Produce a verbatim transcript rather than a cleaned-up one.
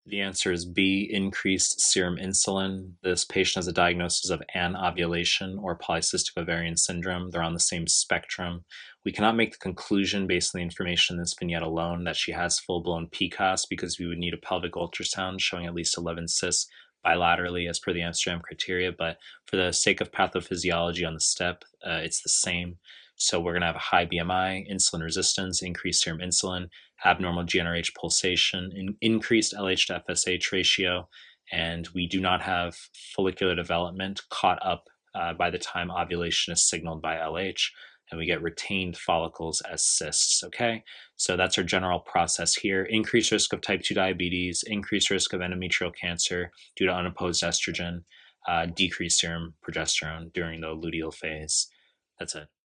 The answer is B, increased serum insulin. This patient has a diagnosis of anovulation or polycystic ovarian syndrome. They're on the same spectrum. We cannot make the conclusion based on the information in this vignette alone that she has full-blown P C O S because we would need a pelvic ultrasound showing at least eleven cysts bilaterally as per the Amsterdam criteria. But for the sake of pathophysiology on the step, uh, it's the same. So we're going to have a high B M I, insulin resistance, increased serum insulin, abnormal G n R H pulsation, in, increased L H to F S H ratio, and we do not have follicular development caught up uh, by the time ovulation is signaled by L H, and we get retained follicles as cysts, okay? So that's our general process here. Increased risk of type two diabetes, increased risk of endometrial cancer due to unopposed estrogen, uh, decreased serum progesterone during the luteal phase. That's it.